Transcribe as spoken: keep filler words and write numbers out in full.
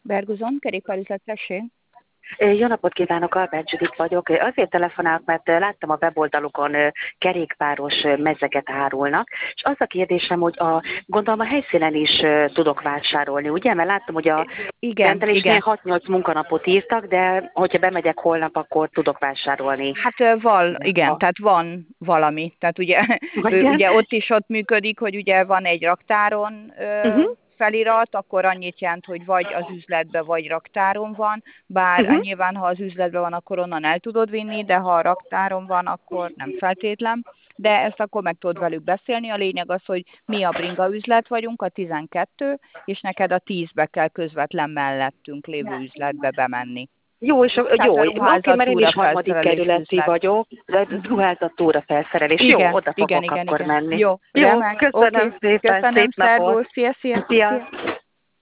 Berguzon, kerékpárüzlet, tessék. Jó napot kívánok, Albert Judit vagyok. Azért telefonálok, mert láttam a weboldalukon kerékpáros mezeket árulnak, és az a kérdésem, hogy a, gondolom a helyszínen is tudok vásárolni, ugye? Mert láttam, hogy a Igen, rendelésnél igen. hat-nyolc munkanapot írtak, de hogyha bemegyek holnap, akkor tudok vásárolni. Hát ö, val, igen, A, tehát van valami. Tehát ugye, ö, igen? ugye ott is ott működik, hogy ugye van egy raktáron ö, Uh-huh, felirat, akkor annyit jelent, hogy vagy az üzletben, vagy raktáron van, bár uh-huh. nyilván, ha az üzletben van, akkor onnan el tudod vinni, de ha a raktáron van, akkor nem feltétlen. De ezt akkor meg tudod velük beszélni. A lényeg az, hogy mi a bringa üzlet vagyunk, a tizenkettő, és neked a tízbe kell közvetlen mellettünk lévő üzletbe bemenni. Jó, és a- Tehát jó, a oké, mert én ruházatúra is harmadik felszerelés kerületi üzlet. vagyok, de Uh-huh. ruházatóra felszerelés. Jó, Igen, oda igen, fogok igen, akkor igen. menni. Jó, Jó, remek, oké. köszönöm szépen, Köszönöm, szép napot. szervusz, szia, szia, szia. Szia!